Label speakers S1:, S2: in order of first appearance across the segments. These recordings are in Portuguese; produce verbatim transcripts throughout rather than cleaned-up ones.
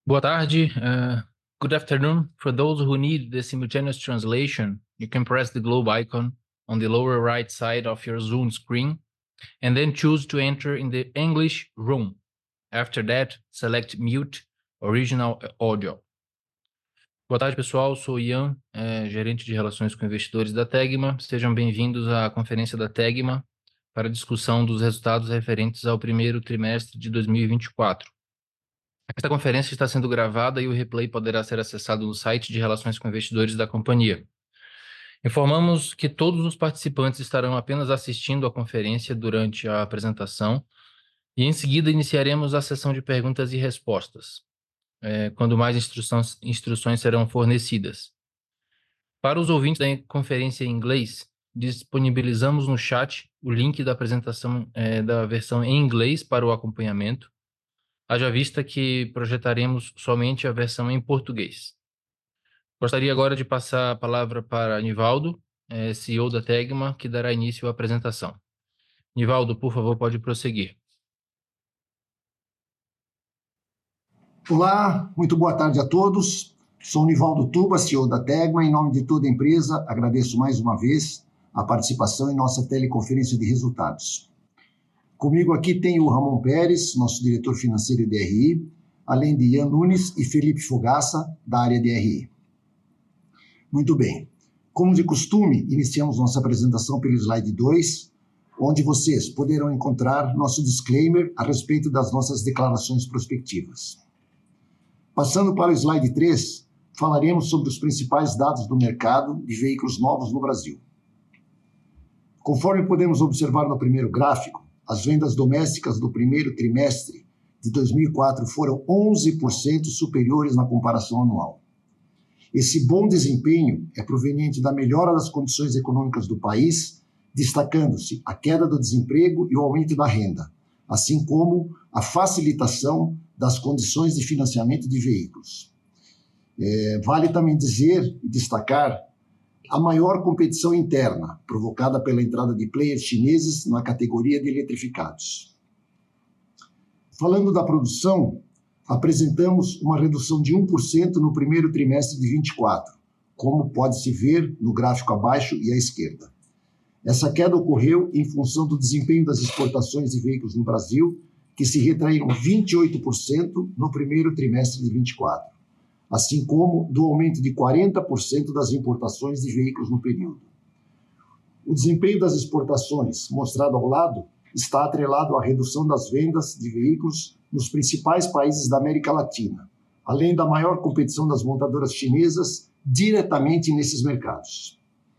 S1: Boa tarde. Uh, good afternoon. For those who need the simultaneous translation, you can press the globe icon on the lower right side of your Zoom screen and then choose to enter in the English room. After that, select Mute Original Audio. Boa tarde, pessoal. Sou Ian, é, gerente de Relações com Investidores da Tegma. Sejam bem-vindos à conferência da Tegma para a discussão dos resultados referentes ao primeiro trimestre de dois mil e vinte e quatro. Esta conferência está sendo gravada e o replay poderá ser acessado no site de Relações com Investidores da companhia. Informamos que todos os participantes estarão apenas assistindo à conferência durante a apresentação e, em seguida, iniciaremos a sessão de perguntas e respostas, é, quando mais instruções, instruções serão fornecidas. Para os ouvintes da conferência em inglês, disponibilizamos no chat o link da apresentação é, da versão em inglês para o acompanhamento, haja vista que projetaremos somente a versão em português. Gostaria agora de passar a palavra para Nivaldo, C E O da Tegma, que dará início à apresentação. Nivaldo, por favor, pode prosseguir.
S2: Olá, muito boa tarde a todos. Sou Nivaldo Tuba, C E O da Tegma. Em nome de toda a empresa, agradeço mais uma vez a participação em nossa teleconferência de resultados. Comigo aqui tem o Ramon Pérez, nosso diretor financeiro de R I, além de Ian Nunes e Felipe Fogaça, da área de R I. Muito bem. Como de costume, iniciamos nossa apresentação pelo slide dois, onde vocês poderão encontrar nosso disclaimer a respeito das nossas declarações prospectivas. Passando para o slide três, falaremos sobre os principais dados do mercado de veículos novos no Brasil. Conforme podemos observar no primeiro gráfico, as vendas domésticas do primeiro trimestre de dois mil e quatro foram onze por cento superiores na comparação anual. Esse bom desempenho é proveniente da melhora das condições econômicas do país, destacando-se a queda do desemprego e o aumento da renda, assim como a facilitação das condições de financiamento de veículos. É, vale também dizer e destacar a maior competição interna, provocada pela entrada de players chineses na categoria de eletrificados. Falando da produção, apresentamos uma redução de um por cento no primeiro trimestre de vinte e quatro, como pode-se ver no gráfico abaixo e à esquerda. Essa queda ocorreu em função do desempenho das exportações de veículos no Brasil, que se retraíram vinte e oito por cento no primeiro trimestre de vinte e quatro. assim como do aumento de quarenta por cento das importações de veículos no período. O desempenho das exportações, mostrado ao lado, está atrelado à redução das vendas de veículos nos principais países da América Latina, além da maior competição das montadoras chinesas diretamente nesses mercados.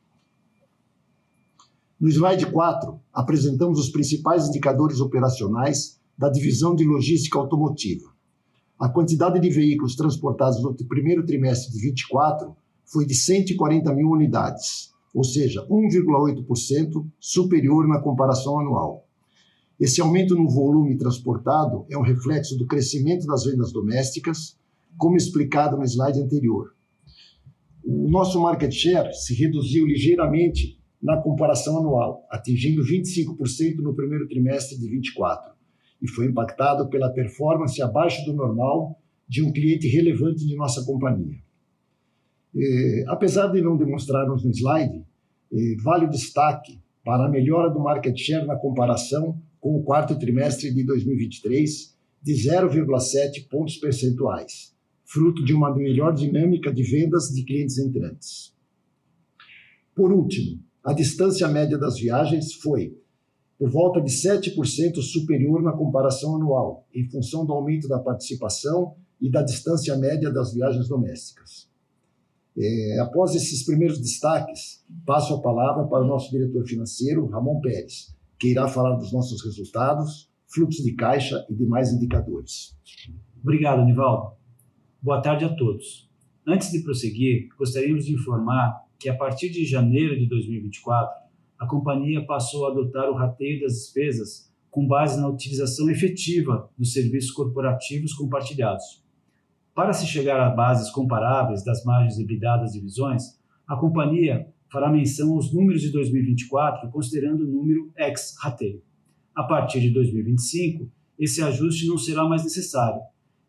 S2: No slide quatro, apresentamos os principais indicadores operacionais da divisão de logística automotiva. A quantidade de veículos transportados no primeiro trimestre de vinte e quatro foi de cento e quarenta mil unidades, ou seja, um vírgula oito por cento superior na comparação anual. Esse aumento no volume transportado é um reflexo do crescimento das vendas domésticas, como explicado no slide anterior. O nosso market share se reduziu ligeiramente na comparação anual, atingindo vinte e cinco por cento no primeiro trimestre de vinte e quatro. E foi impactado pela performance abaixo do normal de um cliente relevante de nossa companhia. Eh, apesar de não demonstrarmos no slide, eh, vale o destaque para a melhora do market share na comparação com o quarto trimestre de dois mil e vinte e três, de zero vírgula sete pontos percentuais, fruto de uma melhor dinâmica de vendas de clientes entrantes. Por último, a distância média das viagens foi por volta de sete por cento superior na comparação anual, em função do aumento da participação e da distância média das viagens domésticas. É, após esses primeiros destaques, passo a palavra para o nosso diretor financeiro, Ramon Pérez, que irá falar dos nossos resultados, fluxo de caixa e demais indicadores.
S3: Obrigado, Nivaldo. Boa tarde a todos. Antes de prosseguir, gostaríamos de informar que, a partir de janeiro de dois mil e vinte e quatro, a companhia passou a adotar o rateio das despesas com base na utilização efetiva dos serviços corporativos compartilhados. Para se chegar a bases comparáveis das margens EBITDA das divisões, a companhia fará menção aos números de dois mil e vinte e quatro, considerando o número ex-rateio. A partir de dois mil e vinte e cinco, esse ajuste não será mais necessário,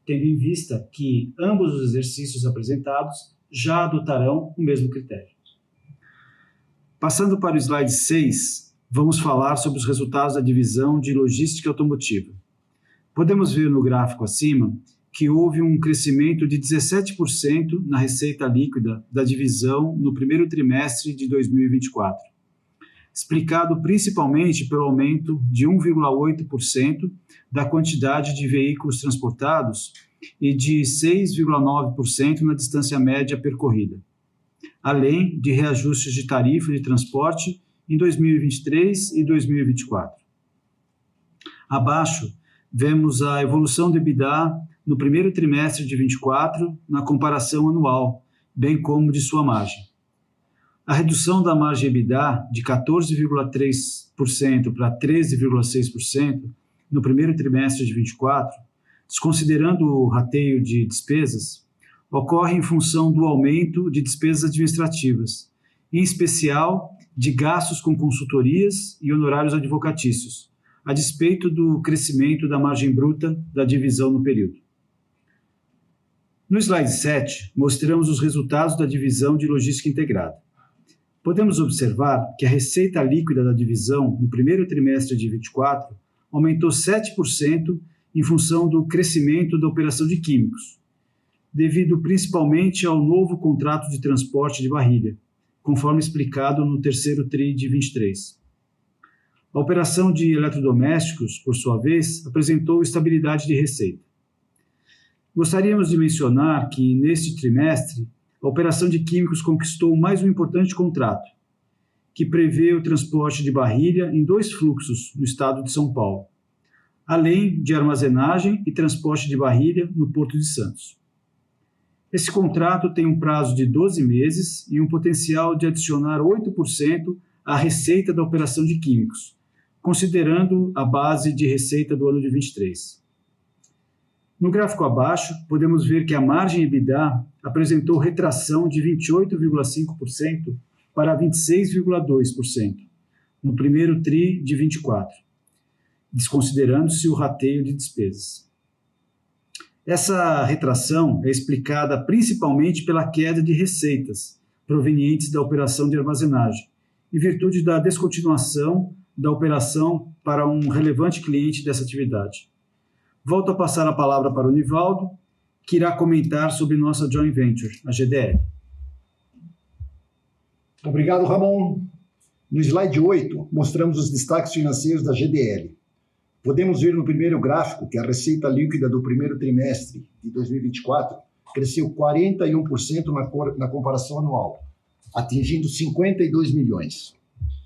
S3: tendo em vista que ambos os exercícios apresentados já adotarão o mesmo critério. Passando para o slide seis, vamos falar sobre os resultados da divisão de logística automotiva. Podemos ver no gráfico acima que houve um crescimento de dezessete por cento na receita líquida da divisão no primeiro trimestre de dois mil e vinte e quatro, explicado principalmente pelo aumento de um vírgula oito por cento da quantidade de veículos transportados e de seis vírgula nove por cento na distância média percorrida, além de reajustes de tarifa de transporte em dois mil e vinte e três e dois mil e vinte e quatro. Abaixo, vemos a evolução do EBITDA no primeiro trimestre de vinte e quatro na comparação anual, bem como de sua margem. A redução da margem EBITDA de quatorze vírgula três por cento para treze vírgula seis por cento no primeiro trimestre de vinte e quatro, desconsiderando o rateio de despesas, ocorre em função do aumento de despesas administrativas, em especial de gastos com consultorias e honorários advocatícios, a despeito do crescimento da margem bruta da divisão no período. No slide sete, mostramos os resultados da divisão de logística integrada. Podemos observar que a receita líquida da divisão no primeiro trimestre de vinte e quatro aumentou sete por cento em função do crescimento da operação de químicos, devido principalmente ao novo contrato de transporte de barrilha, conforme explicado no terceiro tri de vinte e três. A operação de eletrodomésticos, por sua vez, apresentou estabilidade de receita. Gostaríamos de mencionar que, neste trimestre, a operação de químicos conquistou mais um importante contrato, que prevê o transporte de barrilha em dois fluxos no estado de São Paulo, além de armazenagem e transporte de barrilha no Porto de Santos. Esse contrato tem um prazo de doze meses e um potencial de adicionar oito por cento à receita da operação de químicos, considerando a base de receita do ano de vinte e três. No gráfico abaixo, podemos ver que a margem EBITDA apresentou retração de vinte e oito vírgula cinco por cento para vinte e seis vírgula dois por cento no primeiro tri de vinte e quatro, desconsiderando-se o rateio de despesas. Essa retração é explicada principalmente pela queda de receitas provenientes da operação de armazenagem, em virtude da descontinuação da operação para um relevante cliente dessa atividade. Volto a passar a palavra para o Nivaldo, que irá comentar sobre nossa joint venture, a G D L.
S2: Obrigado, Ramon. No slide oito, mostramos os destaques financeiros da G D L. Podemos ver no primeiro gráfico que a receita líquida do primeiro trimestre de dois mil e vinte e quatro cresceu quarenta e um por cento na, cor, na comparação anual, atingindo cinquenta e dois milhões.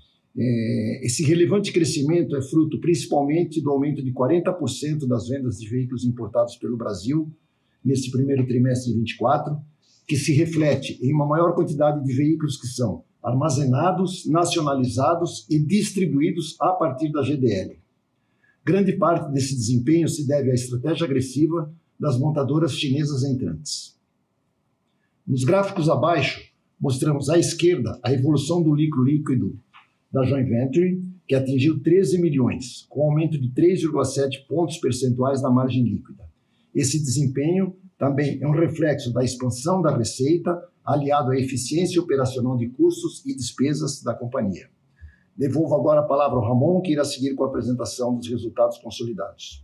S2: É, esse relevante crescimento é fruto principalmente do aumento de quarenta por cento das vendas de veículos importados pelo Brasil nesse primeiro trimestre de vinte e quatro, que se reflete em uma maior quantidade de veículos que são armazenados, nacionalizados e distribuídos a partir da G D L. Grande parte desse desempenho se deve à estratégia agressiva das montadoras chinesas entrantes. Nos gráficos abaixo, mostramos à esquerda a evolução do lucro líquido da joint venture, que atingiu treze milhões, com aumento de três vírgula sete pontos percentuais na margem líquida. Esse desempenho também é um reflexo da expansão da receita, aliado à eficiência operacional de custos e despesas da companhia. Devolvo agora a palavra ao Ramon, que irá seguir com a apresentação dos resultados consolidados.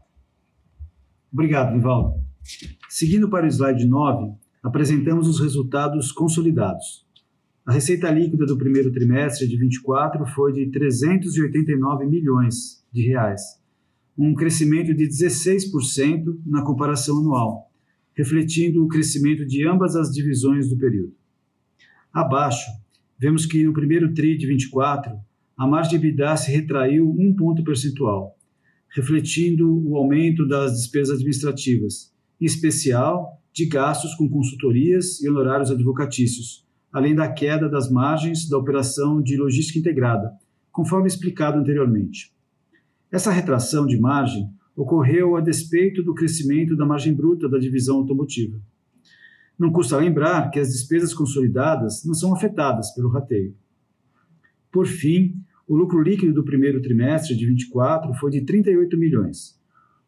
S3: Obrigado, Nivaldo. Seguindo para o slide nove, apresentamos os resultados consolidados. A receita líquida do primeiro trimestre de vinte e quatro foi de trezentos e oitenta e nove milhões de reais, um crescimento de dezesseis por cento na comparação anual, refletindo o crescimento de ambas as divisões do período. Abaixo, vemos que no primeiro tri de vinte e quatro, a margem de EBITDA se retraiu um ponto percentual, refletindo o aumento das despesas administrativas, em especial de gastos com consultorias e honorários advocatícios, além da queda das margens da operação de logística integrada, conforme explicado anteriormente. Essa retração de margem ocorreu a despeito do crescimento da margem bruta da divisão automotiva. Não custa lembrar que as despesas consolidadas não são afetadas pelo rateio. Por fim, o lucro líquido do primeiro trimestre de vinte e quatro foi de trinta e oito milhões,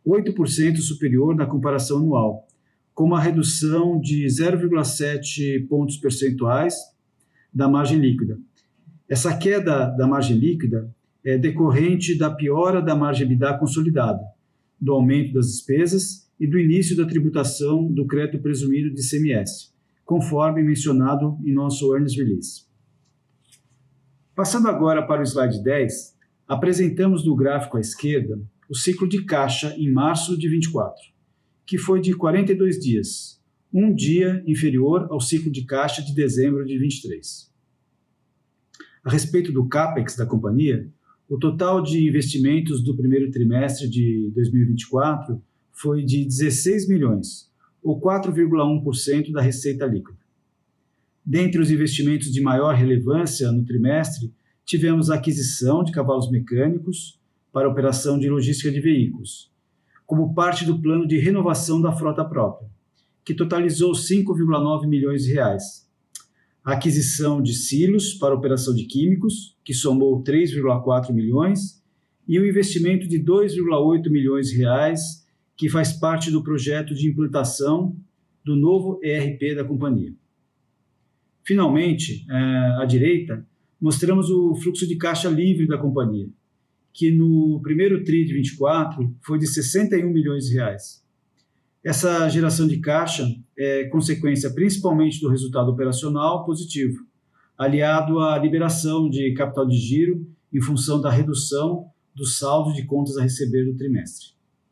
S3: oito por cento superior na comparação anual, com uma redução de zero vírgula sete pontos percentuais da margem líquida. Essa queda da margem líquida é decorrente da piora da margem EBITDA consolidada, do aumento das despesas e do início da tributação do crédito presumido de I C M S, conforme mencionado em nosso earnings release. Passando agora para o slide dez, apresentamos no gráfico à esquerda o ciclo de caixa em março de vinte e quatro, que foi de quarenta e dois dias, um dia inferior ao ciclo de caixa de dezembro de vinte e três. A respeito do CAPEX da companhia, o total de investimentos do primeiro trimestre de dois mil e vinte e quatro foi de dezesseis milhões, ou quatro vírgula um por cento da receita líquida. Dentre os investimentos de maior relevância no trimestre, tivemos a aquisição de cavalos mecânicos para a operação de logística de veículos, como parte do plano de renovação da frota própria, que totalizou cinco vírgula nove milhões de reais. A aquisição de silos para a operação de químicos, que somou três vírgula quatro milhões, e o investimento de dois vírgula oito milhões de reais, que faz parte do projeto de implantação do novo E R P da companhia. Finalmente, à direita, mostramos o fluxo de caixa livre da companhia, que no primeiro tri de vinte e quatro foi de sessenta e um milhões de reais. Essa geração de caixa é consequência principalmente do resultado operacional positivo, aliado à liberação de capital de giro em função da redução do saldo de contas a receber do trimestre.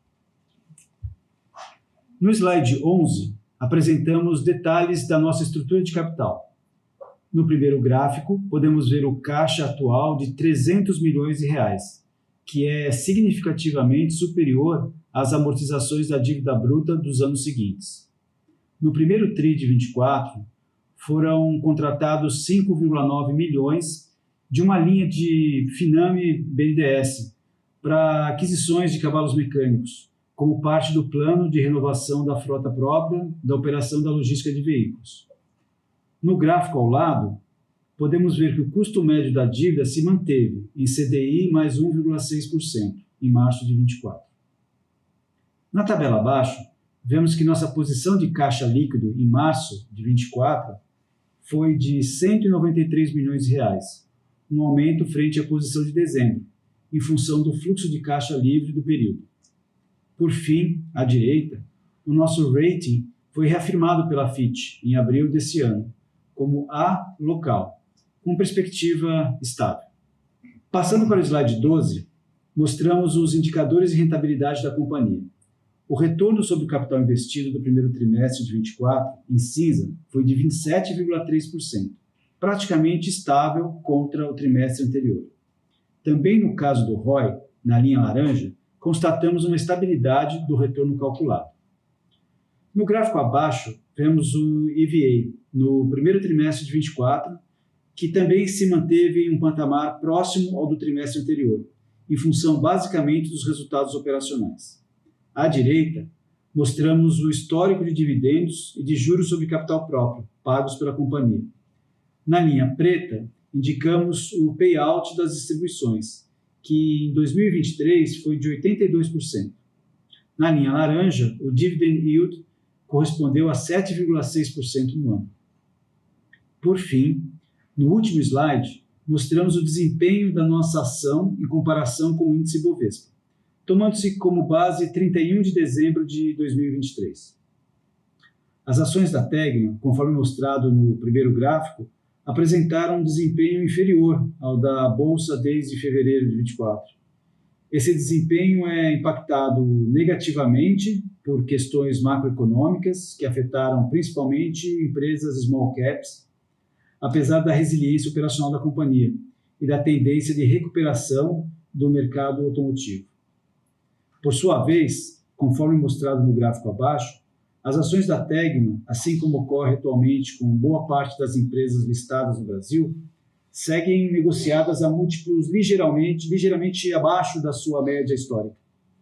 S3: No slide onze, apresentamos detalhes da nossa estrutura de capital. No primeiro gráfico, podemos ver o caixa atual de trezentos milhões de reais, que é significativamente superior às amortizações da dívida bruta dos anos seguintes. No primeiro tri de vinte e quatro, foram contratados cinco vírgula nove milhões de uma linha de Finame B N D E S para aquisições de cavalos mecânicos, como parte do plano de renovação da frota própria da operação da logística de veículos. No gráfico ao lado, podemos ver que o custo médio da dívida se manteve em C D I mais um vírgula seis por cento em março de vinte e quatro. Na tabela abaixo, vemos que nossa posição de caixa líquido em março de vinte e quatro foi de cento e noventa e três milhões de reais, um aumento frente à posição de dezembro, em função do fluxo de caixa livre do período. Por fim, à direita, o nosso rating foi reafirmado pela Fitch em abril desse ano, como A local, com perspectiva estável. Passando para o slide doze, mostramos os indicadores de rentabilidade da companhia. O retorno sobre o capital investido do primeiro trimestre de vinte e quatro, em cinza, foi de vinte e sete vírgula três por cento, praticamente estável contra o trimestre anterior. Também no caso do R O I, na linha laranja, constatamos uma estabilidade do retorno calculado. No gráfico abaixo, vemos o E V A no primeiro trimestre de vinte e quatro, que também se manteve em um patamar próximo ao do trimestre anterior, em função basicamente dos resultados operacionais. À direita, mostramos o histórico de dividendos e de juros sobre capital próprio, pagos pela companhia. Na linha preta, indicamos o payout das distribuições, que em dois mil e vinte e três foi de oitenta e dois por cento. Na linha laranja, o dividend yield correspondeu a sete vírgula seis por cento no ano. Por fim, no último slide, mostramos o desempenho da nossa ação em comparação com o índice Bovespa, tomando-se como base trinta e um de dezembro de dois mil e vinte e três. As ações da Tegma, conforme mostrado no primeiro gráfico, apresentaram um desempenho inferior ao da Bolsa desde fevereiro de vinte e quatro. Esse desempenho é impactado negativamente por questões macroeconômicas que afetaram principalmente empresas small caps, apesar da resiliência operacional da companhia e da tendência de recuperação do mercado automotivo. Por sua vez, conforme mostrado no gráfico abaixo, as ações da Tegma, assim como ocorre atualmente com boa parte das empresas listadas no Brasil, seguem negociadas a múltiplos ligeiramente, ligeiramente abaixo da sua média histórica.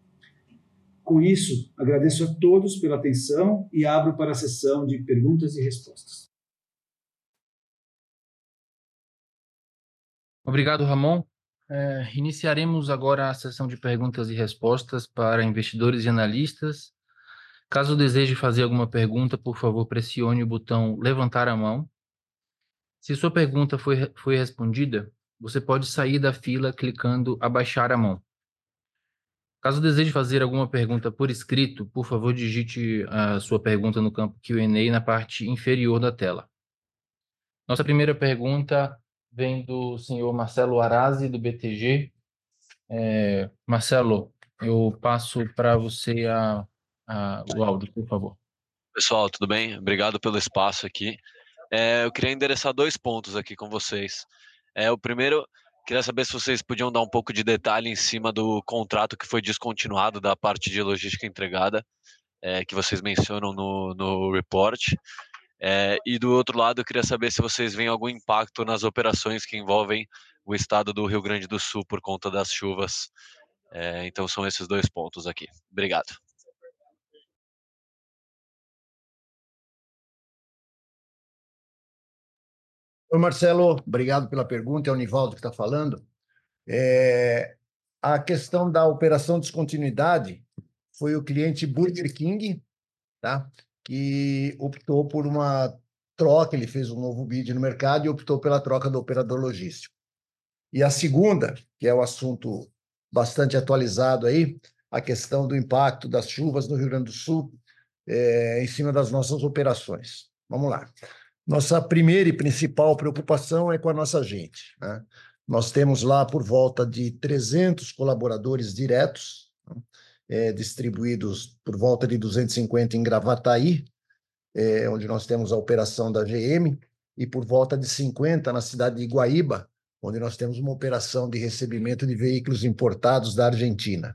S3: Com isso, agradeço a todos pela atenção e abro para a sessão de perguntas e respostas.
S1: Obrigado, Ramon. É, iniciaremos agora a sessão de perguntas e respostas para investidores e analistas. Caso deseje fazer alguma pergunta, por favor, pressione o botão levantar a mão. Se sua pergunta foi, foi respondida, você pode sair da fila clicando abaixar a mão. Caso deseje fazer alguma pergunta por escrito, por favor, digite a sua pergunta no campo Q and A na parte inferior da tela. Nossa primeira pergunta vem do senhor Marcelo Arazi, do B T G. É, Marcelo, eu passo para você a, a, o áudio, por favor.
S4: Pessoal, tudo bem? Obrigado pelo espaço aqui. É, eu queria endereçar dois pontos aqui com vocês. É, o primeiro, queria saber se vocês podiam dar um pouco de detalhe em cima do contrato que foi descontinuado da parte de logística entregada, é, que vocês mencionam no, no report. É, e do outro lado, eu queria saber se vocês veem algum impacto nas operações que envolvem o estado do Rio Grande do Sul por conta das chuvas. É, então são esses dois pontos aqui. Obrigado.
S2: Oi, Marcelo, obrigado pela pergunta. É o Nivaldo que está falando. É, a questão da operação descontinuidade foi o cliente Burger King, tá? Que optou por uma troca, ele fez um novo bid no mercado e optou pela troca do operador logístico. E a segunda, que é o assunto bastante atualizado aí, a questão do impacto das chuvas no Rio Grande do Sul é, em cima das nossas operações. Vamos lá. Nossa primeira e principal preocupação é com a nossa gente, né? Nós temos lá por volta de trezentos colaboradores diretos, né? É, distribuídos por volta de duzentos e cinquenta em Gravataí, é, onde nós temos a operação da G M, e por volta de cinquenta na cidade de Guaíba, onde nós temos uma operação de recebimento de veículos importados da Argentina.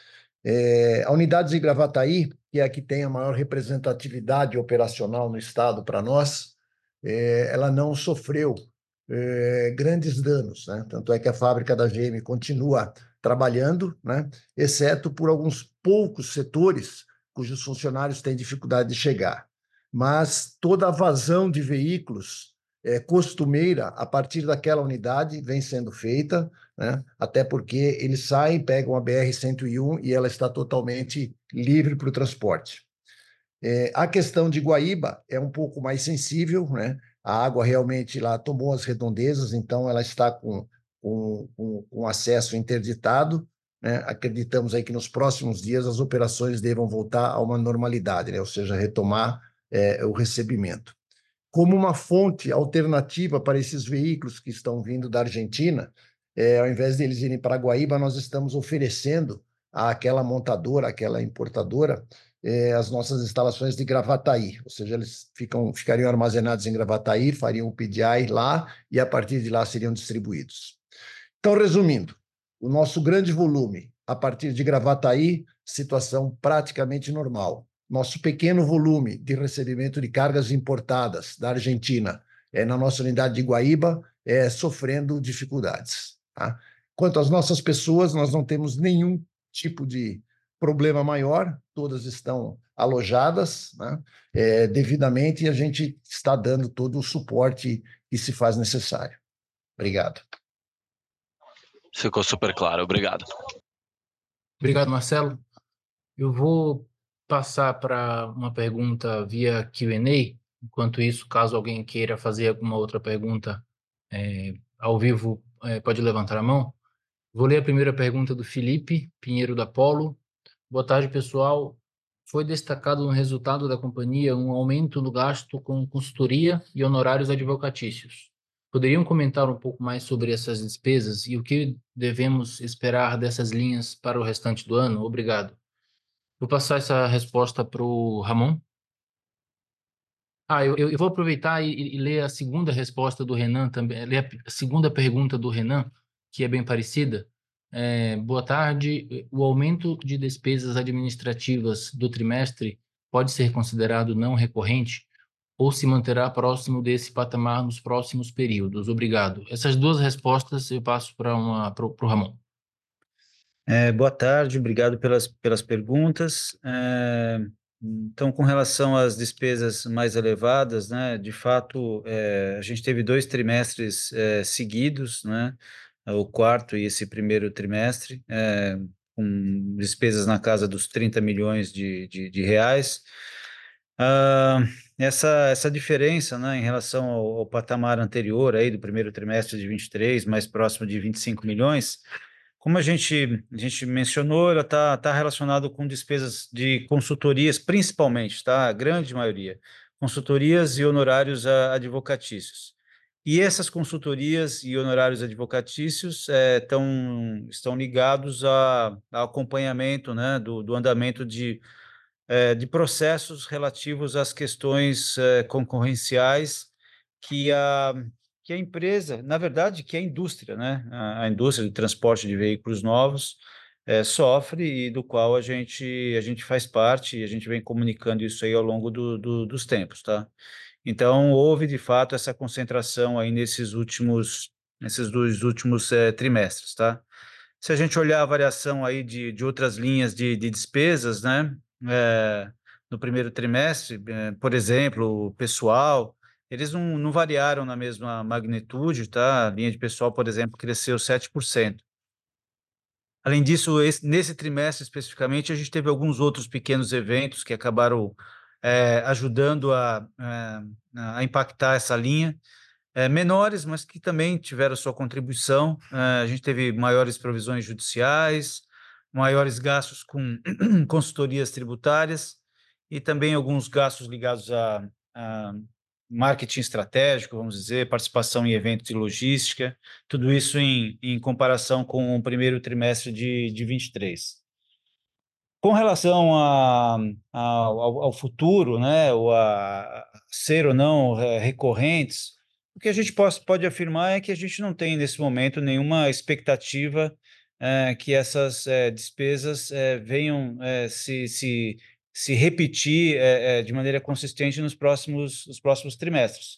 S2: É, a unidade de Gravataí, que é a que tem a maior representatividade operacional no estado para nós, é, ela não sofreu é, grandes danos, né? Tanto é que a fábrica da G M continua trabalhando, né? Exceto por alguns poucos setores cujos funcionários têm dificuldade de chegar. Mas toda a vazão de veículos é, costumeira a partir daquela unidade vem sendo feita, né? Até porque eles saem, pegam a B R cento e um e ela está totalmente livre para o transporte. É, a questão de Guaíba é um pouco mais sensível, né? A água realmente lá tomou as redondezas, então ela está com, com, com, com acesso interditado, né? Acreditamos aí que nos próximos dias as operações devam voltar a uma normalidade, né? Ou seja, retomar é, o recebimento. Como uma fonte alternativa para esses veículos que estão vindo da Argentina, é, ao invés de eles irem para Guaíba, nós estamos oferecendo àquela montadora, àquela importadora, é, as nossas instalações de Gravataí, ou seja, eles ficam, ficariam armazenados em Gravataí, fariam o P D I lá e a partir de lá seriam distribuídos. Então, resumindo, o nosso grande volume, a partir de Gravataí, situação praticamente normal. Nosso pequeno volume de recebimento de cargas importadas da Argentina, é, na nossa unidade de Guaíba, é, sofrendo dificuldades. Tá? Quanto às nossas pessoas, nós não temos nenhum tipo de problema maior, todas estão alojadas, né, é, devidamente, e a gente está dando todo o suporte que se faz necessário. Obrigado.
S4: Ficou super claro, obrigado.
S1: Obrigado, Marcelo. Eu vou passar para uma pergunta via Q and A. Enquanto isso, caso alguém queira fazer alguma outra pergunta é, ao vivo, é, pode levantar a mão. Vou ler a primeira pergunta do Felipe Pinheiro da Polo. Boa tarde, pessoal. Foi destacado no resultado da companhia um aumento no gasto com consultoria e honorários advocatícios. Poderiam comentar um pouco mais sobre essas despesas e o que devemos esperar dessas linhas para o restante do ano? Obrigado. Vou passar essa resposta para o Ramon. Ah, eu, eu vou aproveitar e, e ler a segunda resposta do Renan também, ler a segunda pergunta do Renan, que é bem parecida. É, boa tarde. O aumento de despesas administrativas do trimestre pode ser considerado não recorrente ou se manterá próximo desse patamar nos próximos períodos? Obrigado. Essas duas respostas eu passo para o Ramon.
S3: É, boa tarde, obrigado pelas, pelas perguntas. É, então, com relação às despesas mais elevadas, né, de fato, é, a gente teve dois trimestres é, seguidos, né,
S5: o quarto e esse primeiro trimestre, é, com despesas na casa dos trinta milhões de, de, de reais. Ah, essa, essa diferença, né, em relação ao, ao patamar anterior aí do primeiro trimestre de vinte e três, mais próximo de vinte e cinco milhões, como a gente, a gente mencionou, ela está tá relacionado com despesas de consultorias, principalmente, tá? A grande maioria, consultorias e honorários a, advocatícios. E essas consultorias e honorários advocatícios é, tão, estão ligados a, ao acompanhamento, né, do, do andamento de é, de processos relativos às questões é, concorrenciais que a, que a empresa, na verdade, que a indústria, né, a, a indústria de transporte de veículos novos é, sofre e do qual a gente, a gente faz parte e a gente vem comunicando isso aí ao longo do, do, dos tempos, tá? Então, houve, de fato, essa concentração aí nesses últimos, nesses dois últimos é, trimestres, tá? Se a gente olhar a variação aí de, de outras linhas de, de despesas, né, é, no primeiro trimestre, é, por exemplo, o pessoal, eles não, não variaram na mesma magnitude, tá? A linha de pessoal, por exemplo, cresceu sete por cento. Além disso, esse, nesse trimestre especificamente, a gente teve alguns outros pequenos eventos que acabaram é, ajudando a, a, a impactar essa linha. É, menores, mas que também tiveram sua contribuição. É, a gente teve maiores provisões judiciais, maiores gastos com consultorias tributárias e também alguns gastos ligados a, a marketing estratégico, vamos dizer, participação em eventos de logística, tudo isso em, em comparação com o primeiro trimestre de, de vinte e três. Com relação a, a, ao, ao futuro, né, ou a ser ou não é, recorrentes, o que a gente pode, pode afirmar é que a gente não tem, nesse momento, nenhuma expectativa é, que essas é, despesas é, venham é, se, se, se repetir é, é, de maneira consistente nos próximos, nos próximos trimestres.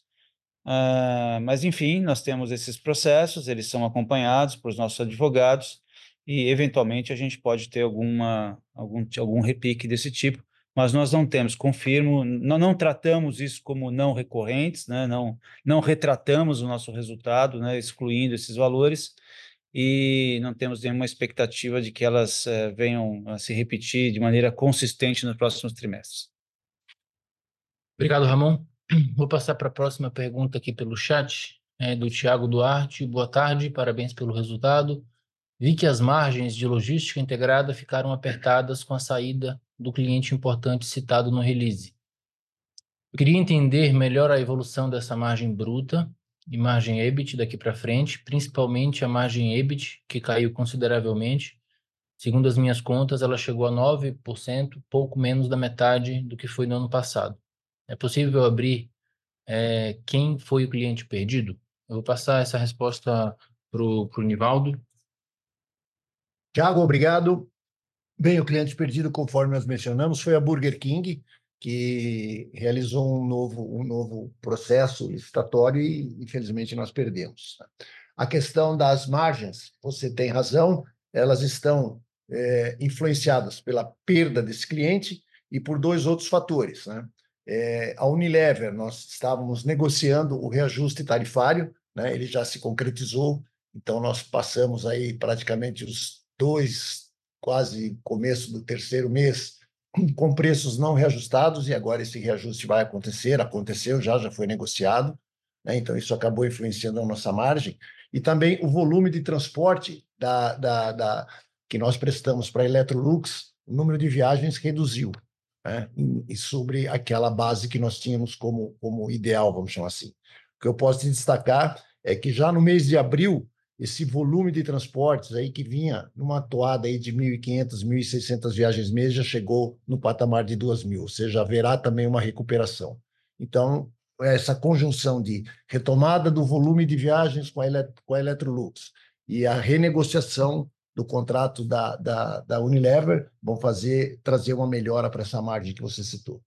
S5: Uh, mas, enfim, nós temos esses processos, eles são acompanhados por nossos advogados e, eventualmente, a gente pode ter alguma, algum, algum repique desse tipo, mas nós não temos, confirmo, não, não tratamos isso como não recorrentes, né, não, não retratamos o nosso resultado, né, excluindo esses valores, e não temos nenhuma expectativa de que elas uh, venham a se repetir de maneira consistente nos próximos trimestres.
S1: Obrigado, Ramon. Vou passar para a próxima pergunta aqui pelo chat, é do Tiago Duarte. Boa tarde, parabéns pelo resultado. Vi que as margens de logística integrada ficaram apertadas com a saída do cliente importante citado no release. Eu queria entender melhor a evolução dessa margem bruta e margem E B I T daqui para frente, principalmente a margem E B I T, que caiu consideravelmente. Segundo as minhas contas, ela chegou a nove por cento, pouco menos da metade do que foi no ano passado. É possível abrir é, quem foi o cliente perdido? Eu vou passar essa resposta para o Nivaldo.
S2: Tiago, obrigado. Bem, o cliente perdido, conforme nós mencionamos, foi a Burger King, que realizou um novo, um novo processo licitatório e, infelizmente, nós perdemos. A questão das margens, você tem razão, elas estão é, influenciadas pela perda desse cliente e por dois outros fatores, né? É, a Unilever, nós estávamos negociando o reajuste tarifário, né? Ele já se concretizou, então nós passamos aí praticamente os dois, quase começo do terceiro mês, com preços não reajustados, e agora esse reajuste vai acontecer, aconteceu já, já foi negociado, né? Então isso acabou influenciando a nossa margem, e também o volume de transporte da, da, da, que nós prestamos para a Electrolux, o número de viagens reduziu, né? E sobre aquela base que nós tínhamos como, como ideal, vamos chamar assim. O que eu posso te destacar é que já no mês de abril, esse volume de transportes aí que vinha numa toada aí de mil e quinhentas, mil e seiscentas viagens mês já chegou no patamar de duas mil, ou seja, haverá também uma recuperação. Então, essa conjunção de retomada do volume de viagens com a, Elet com a Electrolux e a renegociação do contrato da, da, da Unilever vão fazer, trazer uma melhora para essa margem que você citou.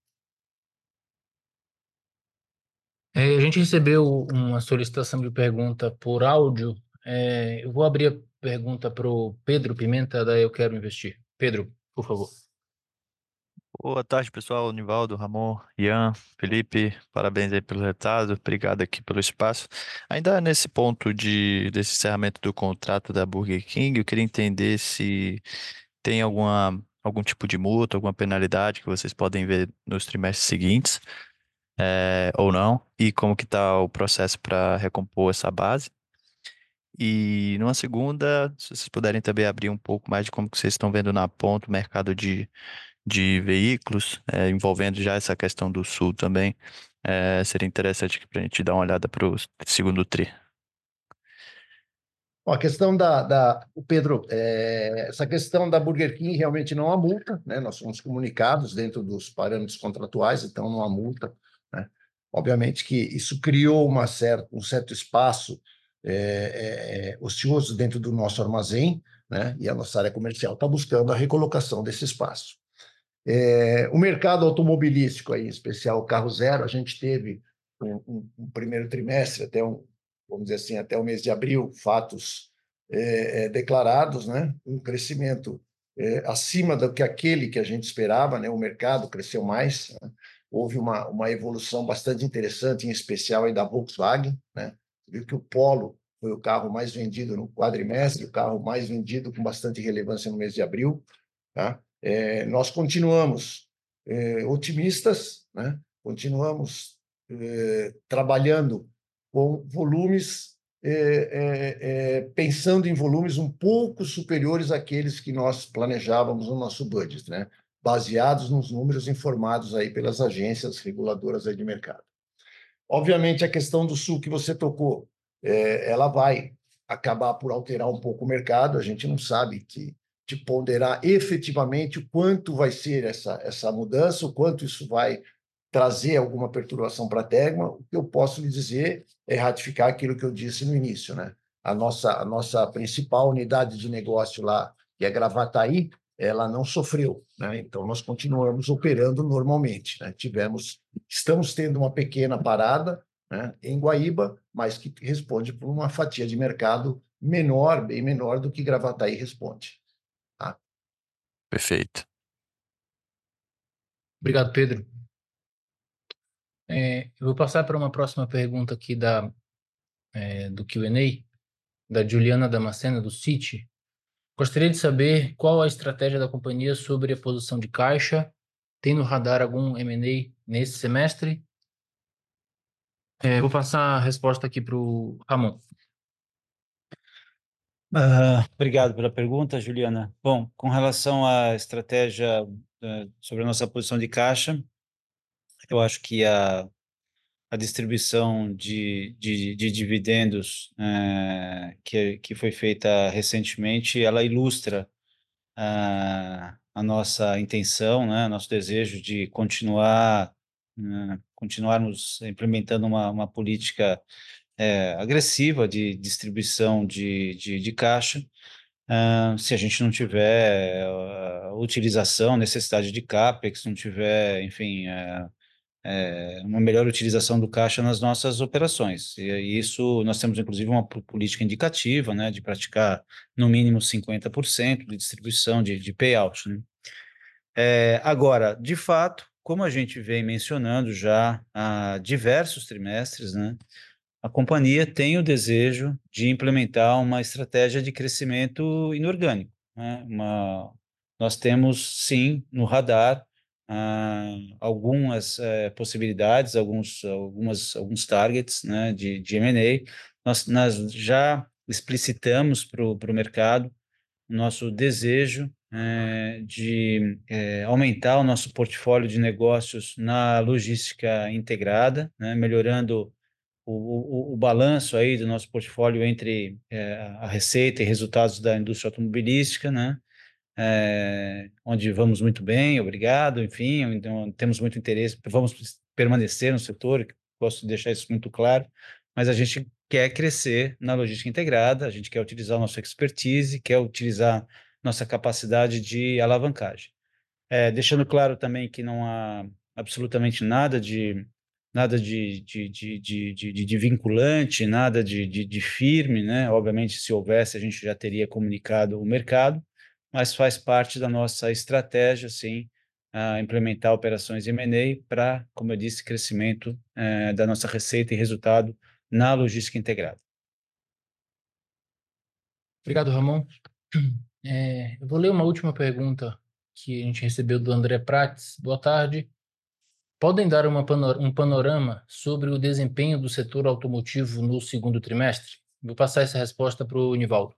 S1: É, a gente recebeu uma solicitação de pergunta por áudio. É, eu vou abrir a pergunta para o Pedro Pimenta, da Eu Quero Investir. Pedro, por favor.
S6: Boa tarde, pessoal. Nivaldo, Ramon, Ian, Felipe, parabéns aí pelo resultado. Obrigado aqui pelo espaço. Ainda nesse ponto de, desse encerramento do contrato da Burger King, eu queria entender se tem alguma, algum tipo de multa, alguma penalidade que vocês podem ver nos trimestres seguintes, eh, ou não, e como que está o processo para recompor essa base. E numa segunda, se vocês puderem também abrir um pouco mais de como que vocês estão vendo na ponta o mercado de de veículos, eh, envolvendo já essa questão do Sul também. Eh, seria interessante para a gente dar uma olhada para o segundo tri.
S2: Bom, a questão da, da o Pedro, é, essa questão da Burger King realmente não há multa, né? Nós somos comunicados dentro dos parâmetros contratuais, então não há multa, né? Obviamente que isso criou uma certa, um certo espaço é, é, ocioso dentro do nosso armazém, né? E a nossa área comercial está buscando a recolocação desse espaço. É, o mercado automobilístico, aí, em especial o carro zero, a gente teve um, um, um primeiro trimestre, até um, vamos dizer assim, até o mês de abril, fatos é, é, declarados, né? Um crescimento é, acima do que aquele que a gente esperava, né? O mercado cresceu mais, né? Houve uma, uma evolução bastante interessante, em especial aí da Volkswagen, né? Viu que o Polo foi o carro mais vendido no quadrimestre, o carro mais vendido com bastante relevância no mês de abril, tá? É, nós continuamos é, otimistas, né? Continuamos é, trabalhando com volumes, é, é, é, pensando em volumes um pouco superiores àqueles que nós planejávamos no nosso budget, né? Baseados nos números informados aí pelas agências reguladoras aí de mercado. Obviamente, a questão do Sul que você tocou, é, ela vai acabar por alterar um pouco o mercado, a gente não sabe que de ponderar efetivamente o quanto vai ser essa, essa mudança, o quanto isso vai trazer alguma perturbação para a Tegma. O que eu posso lhe dizer é ratificar aquilo que eu disse no início, né? A nossa, a nossa principal unidade de negócio lá, que é Gravataí, ela não sofreu, né? Então, nós continuamos operando normalmente, né? Tivemos, estamos tendo uma pequena parada, né, em Guaíba, mas que responde por uma fatia de mercado menor, bem menor do que Gravataí responde. Tá?
S6: Perfeito.
S1: Obrigado, Pedro. É, eu vou passar para uma próxima pergunta aqui da, é, do Q and A, da Juliana Damasceno, do Citi. Gostaria de saber qual a estratégia da companhia sobre a posição de caixa. Tem no radar algum M and A nesse semestre? É, vou passar a resposta aqui para o Ramon.
S5: Uh, obrigado pela pergunta, Juliana. Bom, com relação à estratégia uh, sobre a nossa posição de caixa, eu acho que a, a distribuição de, de, de dividendos uh, que, que foi feita recentemente, ela ilustra uh, a nossa intenção, né, nosso desejo de continuar, uh, continuarmos implementando uma, uma política é, agressiva de distribuição de, de, de caixa, uh, se a gente não tiver uh, utilização, necessidade de CAPEX, não tiver, enfim, uh, é, uma melhor utilização do caixa nas nossas operações. E, e isso, nós temos inclusive uma política indicativa, né, de praticar no mínimo cinquenta por cento de distribuição de, de payout, né? É, agora, de fato, como a gente vem mencionando já há diversos trimestres, né, a companhia tem o desejo de implementar uma estratégia de crescimento inorgânico, né? Uma, nós temos, sim, no radar ah, algumas eh, possibilidades, alguns, algumas, alguns targets, né, de, de M and A. Nós, nós já explicitamos para o mercado o nosso desejo eh, de eh, aumentar o nosso portfólio de negócios na logística integrada, né, melhorando o, o, o balanço aí do nosso portfólio entre é, a receita e resultados da indústria automobilística, né? É, onde vamos muito bem, obrigado, enfim, então temos muito interesse, vamos permanecer no setor, posso deixar isso muito claro, mas a gente quer crescer na logística integrada, a gente quer utilizar nossa expertise, quer utilizar nossa capacidade de alavancagem. É, deixando claro também que não há absolutamente nada de nada de, de, de, de, de, de vinculante, nada de, de, de firme, né? Obviamente, se houvesse, a gente já teria comunicado o mercado, mas faz parte da nossa estratégia, sim, a implementar operações M and A para, como eu disse, crescimento eh, da nossa receita e resultado na logística integrada.
S1: Obrigado, Ramon. É, eu vou ler uma última pergunta que a gente recebeu do André Prates. Boa tarde. Podem dar uma panor- um panorama sobre o desempenho do setor automotivo no segundo trimestre? Vou passar essa resposta para o Nivaldo.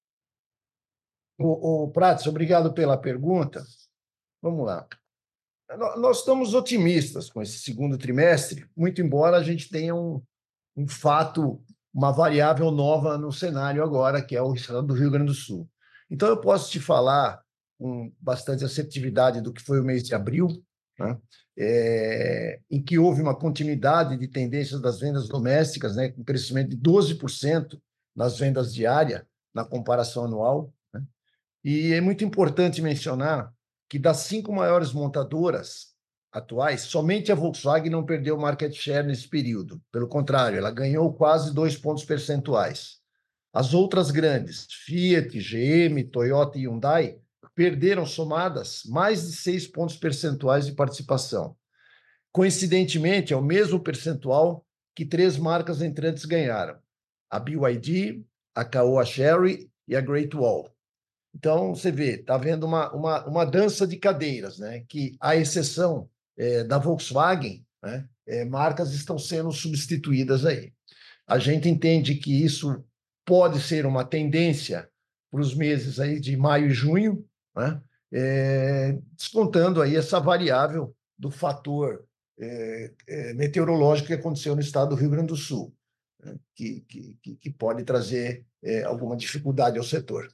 S2: O, o Prates, obrigado pela pergunta. Vamos lá. No- Nós estamos otimistas com esse segundo trimestre, muito embora a gente tenha um, um fato, uma variável nova no cenário agora, que é o estado do Rio Grande do Sul. Então, eu posso te falar com bastante assertividade do que foi o mês de abril, né? É, em que houve uma continuidade de tendências das vendas domésticas, né, com crescimento de doze por cento nas vendas diárias, na comparação anual, né? E é muito importante mencionar que das cinco maiores montadoras atuais, somente a Volkswagen não perdeu market share nesse período. Pelo contrário, ela ganhou quase dois pontos percentuais. As outras grandes, Fiat, G M, Toyota e Hyundai, perderam somadas mais de seis pontos percentuais de participação. Coincidentemente, é o mesmo percentual que três marcas entrantes ganharam: a B Y D, a Caoa Chery e a Great Wall. Então, você vê, está havendo uma, uma, uma dança de cadeiras, né? Que, à exceção é, da Volkswagen, né? É, marcas estão sendo substituídas aí. A gente entende que isso pode ser uma tendência para os meses aí de maio e junho, né? É, descontando aí essa variável do fator é, é, meteorológico que aconteceu no estado do Rio Grande do Sul, né? que, que, que pode trazer é, alguma dificuldade ao setor.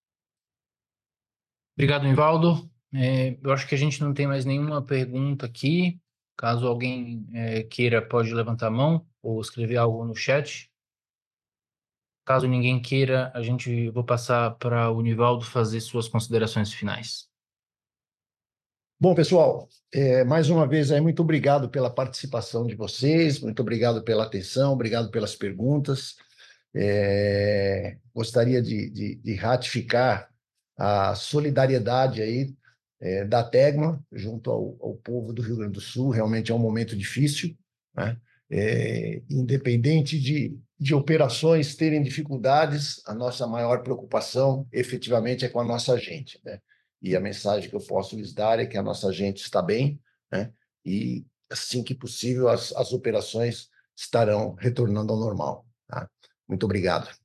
S1: Obrigado, Nivaldo. É, eu acho que a gente não tem mais nenhuma pergunta aqui. Caso alguém é, queira, pode levantar a mão ou escrever algo no chat. Caso ninguém queira, a gente vou passar para o Nivaldo fazer suas considerações finais.
S2: Bom, pessoal, é, mais uma vez, aí, muito obrigado pela participação de vocês, muito obrigado pela atenção, obrigado pelas perguntas. É, gostaria de, de, de ratificar a solidariedade aí, é, da Tegma junto ao, ao povo do Rio Grande do Sul. Realmente é um momento difícil, né? É, independente de, de operações terem dificuldades, a nossa maior preocupação efetivamente é com a nossa gente, né? E a mensagem que eu posso lhes dar é que a nossa gente está bem, né? E assim que possível as, as operações estarão retornando ao normal, tá? Muito obrigado.